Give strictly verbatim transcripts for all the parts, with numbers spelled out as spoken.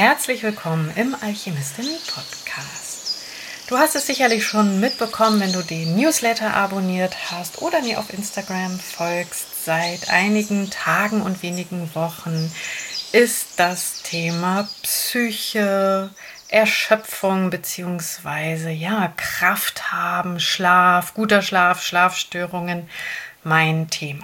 Herzlich willkommen im Alchemistin-Podcast. Du hast es sicherlich schon mitbekommen, wenn du den Newsletter abonniert hast oder mir auf Instagram folgst. Seit einigen Tagen und wenigen Wochen ist das Thema Psyche, Erschöpfung bzw. ja, Kraft haben, Schlaf, guter Schlaf, Schlafstörungen mein Thema.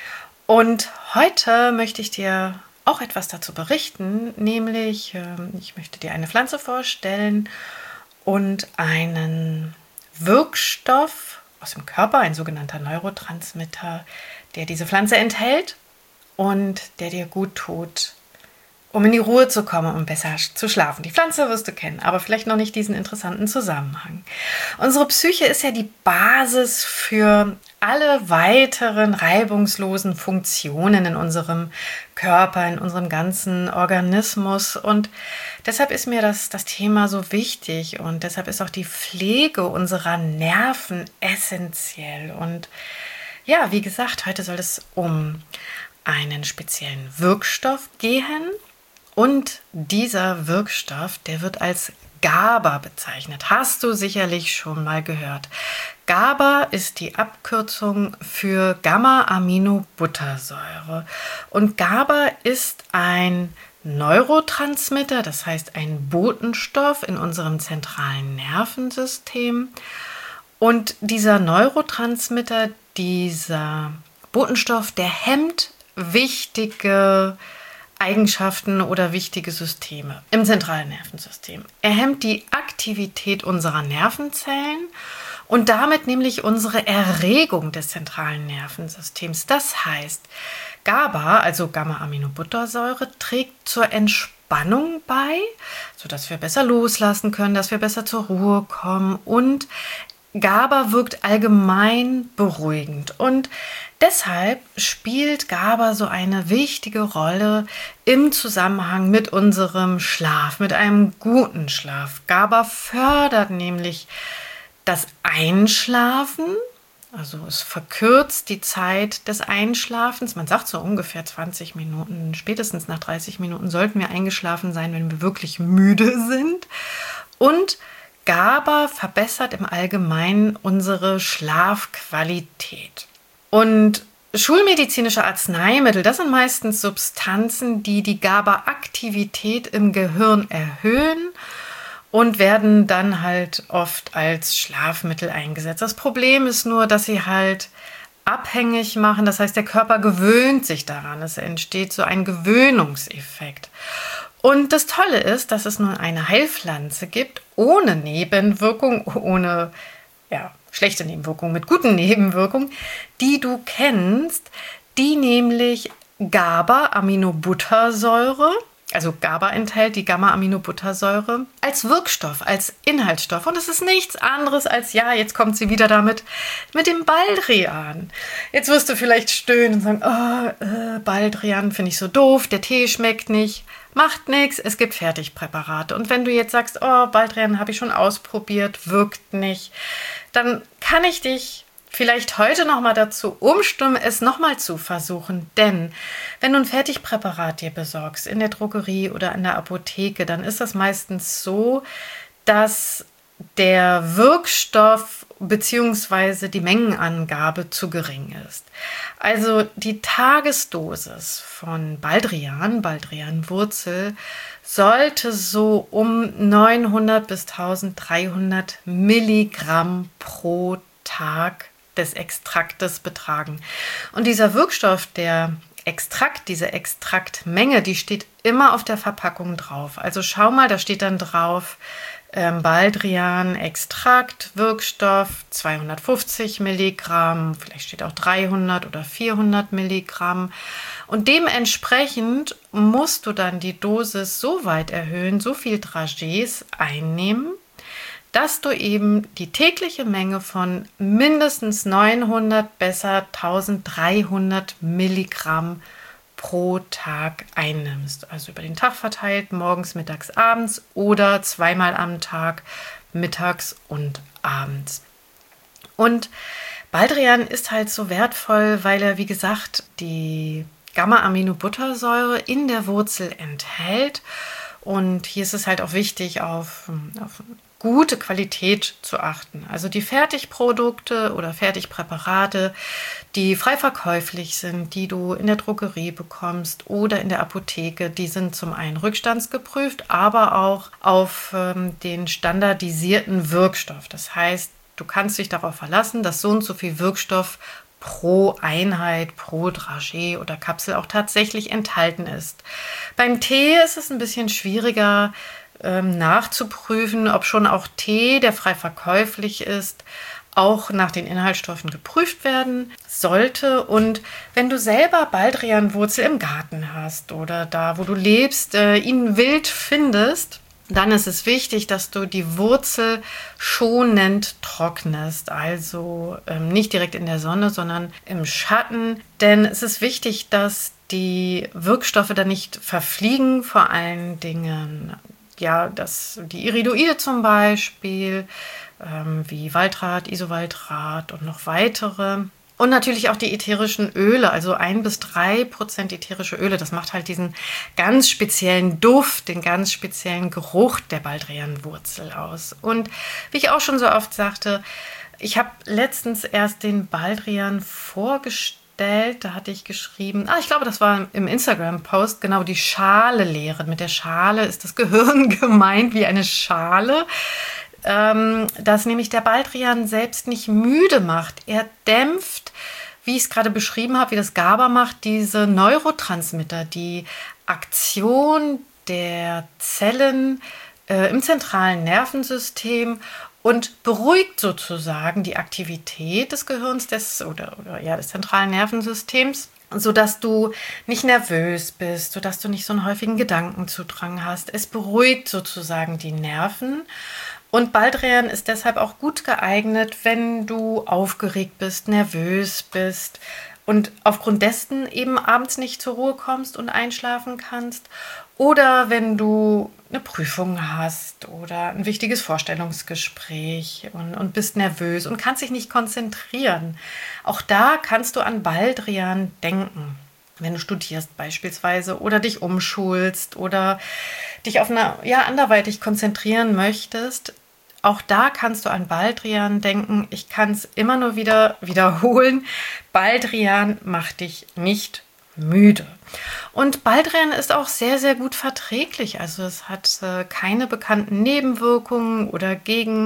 Und heute möchte ich dir auch etwas dazu berichten, nämlich ich möchte dir eine Pflanze vorstellen und einen Wirkstoff aus dem Körper, ein sogenannter Neurotransmitter, der diese Pflanze enthält und der dir gut tut, um in die Ruhe zu kommen und um besser zu schlafen. Die Pflanze wirst du kennen, aber vielleicht noch nicht diesen interessanten Zusammenhang. Unsere Psyche ist ja die Basis für alle weiteren reibungslosen Funktionen in unserem Körper, in unserem ganzen Organismus. Und deshalb ist mir das, das Thema so wichtig und deshalb ist auch die Pflege unserer Nerven essentiell. Und ja, wie gesagt, heute soll es um einen speziellen Wirkstoff gehen. Und dieser Wirkstoff, der wird als GABA bezeichnet. Hast du sicherlich schon mal gehört. GABA ist die Abkürzung für Gamma-Aminobuttersäure. Und GABA ist ein Neurotransmitter, das heißt ein Botenstoff in unserem zentralen Nervensystem. Und dieser Neurotransmitter, dieser Botenstoff, der hemmt wichtige Eigenschaften oder wichtige Systeme im zentralen Nervensystem. Er hemmt die Aktivität unserer Nervenzellen und damit nämlich unsere Erregung des zentralen Nervensystems. Das heißt, GABA, also Gamma-Aminobuttersäure, trägt zur Entspannung bei, sodass wir besser loslassen können, dass wir besser zur Ruhe kommen, und GABA wirkt allgemein beruhigend und deshalb spielt GABA so eine wichtige Rolle im Zusammenhang mit unserem Schlaf, mit einem guten Schlaf. GABA fördert nämlich das Einschlafen, also es verkürzt die Zeit des Einschlafens. Man sagt so ungefähr zwanzig Minuten, spätestens nach dreißig Minuten sollten wir eingeschlafen sein, wenn wir wirklich müde sind. Und GABA verbessert im Allgemeinen unsere Schlafqualität. Und schulmedizinische Arzneimittel, das sind meistens Substanzen, die die GABA-Aktivität im Gehirn erhöhen und werden dann halt oft als Schlafmittel eingesetzt. Das Problem ist nur, dass sie halt abhängig machen, das heißt, der Körper gewöhnt sich daran, es entsteht so ein Gewöhnungseffekt. Und das Tolle ist, dass es nun eine Heilpflanze gibt, ohne Nebenwirkung, ohne ja, schlechte Nebenwirkungen, mit guten Nebenwirkungen, die du kennst, die nämlich GABA-Aminobuttersäure, also GABA enthält die Gamma-Aminobuttersäure, als Wirkstoff, als Inhaltsstoff. Und es ist nichts anderes als, ja, jetzt kommt sie wieder damit, mit dem Baldrian. Jetzt wirst du vielleicht stöhnen und sagen, oh, äh, Baldrian finde ich so doof, der Tee schmeckt nicht. Macht nichts, es gibt Fertigpräparate. Und wenn du jetzt sagst, oh, Baldrian habe ich schon ausprobiert, wirkt nicht, dann kann ich dich vielleicht heute nochmal dazu umstimmen, es nochmal zu versuchen. Denn wenn du ein Fertigpräparat dir besorgst, in der Drogerie oder in der Apotheke, dann ist das meistens so, dass der Wirkstoff bzw. die Mengenangabe zu gering ist. Also die Tagesdosis von Baldrian, Baldrianwurzel, sollte so um neunhundert bis dreizehnhundert Milligramm pro Tag des Extraktes betragen. Und dieser Wirkstoff, der Extrakt, diese Extraktmenge, die steht immer auf der Verpackung drauf. Also schau mal, da steht dann drauf, ähm, Baldrian, Extrakt, Wirkstoff, zweihundertfünfzig Milligramm, vielleicht steht auch dreihundert oder vierhundert Milligramm. Und dementsprechend musst du dann die Dosis so weit erhöhen, so viel Dragees einnehmen, dass du eben die tägliche Menge von mindestens neunhundert, besser dreizehnhundert Milligramm pro Tag einnimmst. Also über den Tag verteilt, morgens, mittags, abends oder zweimal am Tag, mittags und abends. Und Baldrian ist halt so wertvoll, weil er, wie gesagt, die Gamma-Aminobuttersäure in der Wurzel enthält Und hier ist es halt auch wichtig, auf, auf gute Qualität zu achten. Also die Fertigprodukte oder Fertigpräparate, die frei verkäuflich sind, die du in der Drogerie bekommst oder in der Apotheke, die sind zum einen rückstandsgeprüft, aber auch auf ähm, den standardisierten Wirkstoff. Das heißt, du kannst dich darauf verlassen, dass so und so viel Wirkstoff pro Einheit, pro Dragé oder Kapsel auch tatsächlich enthalten ist. Beim Tee ist es ein bisschen schwieriger ähm, nachzuprüfen, ob schon auch Tee, der frei verkäuflich ist, auch nach den Inhaltsstoffen geprüft werden sollte. Und wenn du selber Baldrianwurzel im Garten hast oder da, wo du lebst, äh, ihn wild findest, dann ist es wichtig, dass du die Wurzel schonend trocknest, also ähm, nicht direkt in der Sonne, sondern im Schatten. Denn es ist wichtig, dass die Wirkstoffe dann nicht verfliegen, vor allen Dingen ja, dass die Iridoide zum Beispiel, ähm, wie Waldrat, Isowaldrat und noch weitere. Und natürlich auch die ätherischen Öle, also ein bis drei Prozent ätherische Öle. Das macht halt diesen ganz speziellen Duft, den ganz speziellen Geruch der Baldrianwurzel aus. Und wie ich auch schon so oft sagte, ich habe letztens erst den Baldrian vorgestellt. Da hatte ich geschrieben, ah, ich glaube, das war im Instagram-Post, genau die Schale leeren. Mit der Schale ist das Gehirn gemeint wie eine Schale. Dass nämlich der Baldrian selbst nicht müde macht. Er dämpft, wie ich es gerade beschrieben habe, wie das GABA macht, diese Neurotransmitter, die Aktion der Zellen äh, im zentralen Nervensystem und beruhigt sozusagen die Aktivität des Gehirns des, oder, oder ja, des zentralen Nervensystems, sodass du nicht nervös bist, sodass du nicht so einen häufigen Gedankenzudrang hast. Es beruhigt sozusagen die Nerven. Und Baldrian ist deshalb auch gut geeignet, wenn du aufgeregt bist, nervös bist und aufgrund dessen eben abends nicht zur Ruhe kommst und einschlafen kannst. Oder wenn du eine Prüfung hast oder ein wichtiges Vorstellungsgespräch und, und bist nervös und kannst dich nicht konzentrieren. Auch da kannst du an Baldrian denken. Wenn du studierst beispielsweise oder dich umschulst oder dich auf eine, ja, anderweitig konzentrieren möchtest, auch da kannst du an Baldrian denken. Ich kann es immer nur wieder wiederholen. Baldrian macht dich nicht müde. Und Baldrian ist auch sehr, sehr gut verträglich. Also es hat äh, keine bekannten Nebenwirkungen oder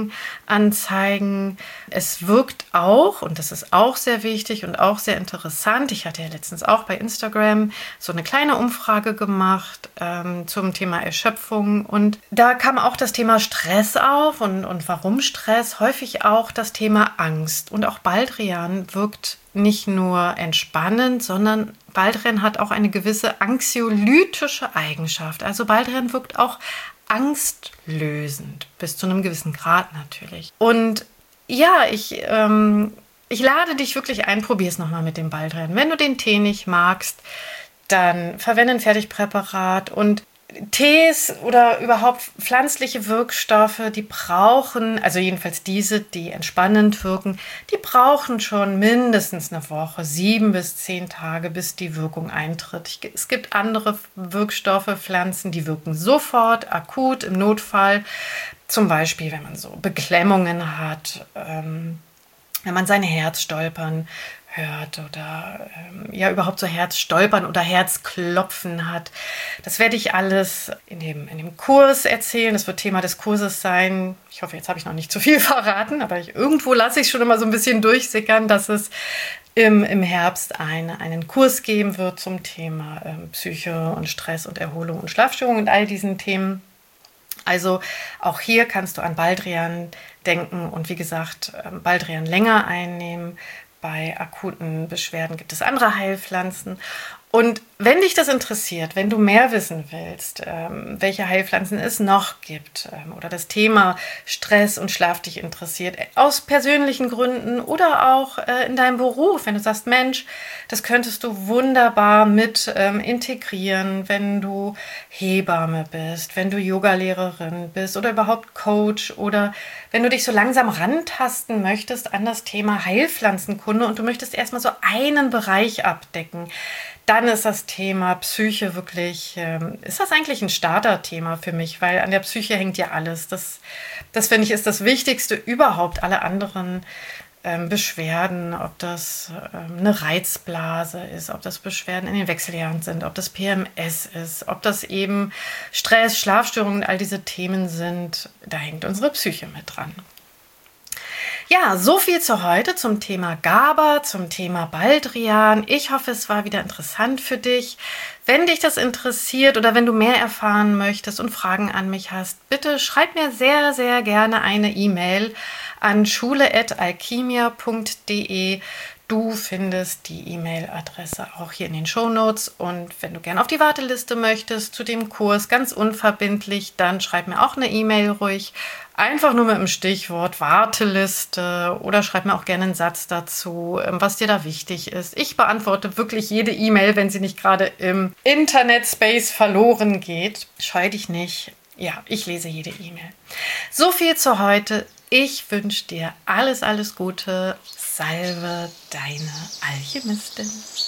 Gegenanzeigen. Es wirkt auch, und das ist auch sehr wichtig und auch sehr interessant. Ich hatte ja letztens auch bei Instagram so eine kleine Umfrage gemacht ähm, zum Thema Erschöpfung. Und da kam auch das Thema Stress auf und, und warum Stress, häufig auch das Thema Angst. Und auch Baldrian wirkt nicht nur entspannend, sondern Baldrian hat auch eine gewisse anxiolytische Eigenschaft. Also Baldrian wirkt auch angstlösend, bis zu einem gewissen Grad natürlich. Und ja, ich, ähm, ich lade dich wirklich ein, probier es nochmal mit dem Baldrian. Wenn du den Tee nicht magst, dann verwende ein Fertigpräparat. Und Tees oder überhaupt pflanzliche Wirkstoffe, die brauchen, also jedenfalls diese, die entspannend wirken, die brauchen schon mindestens eine Woche, sieben bis zehn Tage, bis die Wirkung eintritt. Es gibt andere Wirkstoffe, Pflanzen, die wirken sofort, akut, im Notfall. Zum Beispiel, wenn man so Beklemmungen hat, ähm, wenn man sein Herz stolpern hört oder ähm, ja überhaupt so Herzstolpern oder Herzklopfen hat. Das werde ich alles in dem, in dem Kurs erzählen. Das wird Thema des Kurses sein. Ich hoffe, jetzt habe ich noch nicht zu viel verraten, aber ich, irgendwo lasse ich schon immer so ein bisschen durchsickern, dass es im, im Herbst eine, einen Kurs geben wird zum Thema ähm, Psyche und Stress und Erholung und Schlafstörung und all diesen Themen. Also auch hier kannst du an Baldrian denken und wie gesagt, Baldrian länger einnehmen. Bei akuten Beschwerden gibt es andere Heilpflanzen. Und wenn dich das interessiert, wenn du mehr wissen willst, ähm, welche Heilpflanzen es noch gibt ähm, oder das Thema Stress und Schlaf dich interessiert, aus persönlichen Gründen oder auch äh, in deinem Beruf, wenn du sagst, Mensch, das könntest du wunderbar mit ähm, integrieren, wenn du Hebamme bist, wenn du Yogalehrerin bist oder überhaupt Coach oder wenn du dich so langsam rantasten möchtest an das Thema Heilpflanzenkunde und du möchtest erstmal so einen Bereich abdecken, dann ist das Thema Psyche wirklich, ähm, ist das eigentlich ein Starterthema für mich, weil an der Psyche hängt ja alles. Das, das finde ich, ist das Wichtigste überhaupt. Alle anderen ähm, Beschwerden, ob das ähm, eine Reizblase ist, ob das Beschwerden in den Wechseljahren sind, ob das P M S ist, ob das eben Stress, Schlafstörungen, all diese Themen sind, da hängt unsere Psyche mit dran. Ja, so viel zu heute zum Thema GABA, zum Thema Baldrian. Ich hoffe, es war wieder interessant für dich. Wenn dich das interessiert oder wenn du mehr erfahren möchtest und Fragen an mich hast, bitte schreib mir sehr, sehr gerne eine E-Mail an schule at alchimia punkt de. Du findest die E-Mail-Adresse auch hier in den Shownotes. Und wenn du gerne auf die Warteliste möchtest zu dem Kurs, ganz unverbindlich, dann schreib mir auch eine E-Mail ruhig. Einfach nur mit dem Stichwort Warteliste oder schreib mir auch gerne einen Satz dazu, was dir da wichtig ist. Ich beantworte wirklich jede E-Mail, wenn sie nicht gerade im Internet-Space verloren geht. Scheu dich nicht. Ja, ich lese jede E-Mail. So viel zu heute. Ich wünsche dir alles, alles Gute. Salve, deine Alchemistin.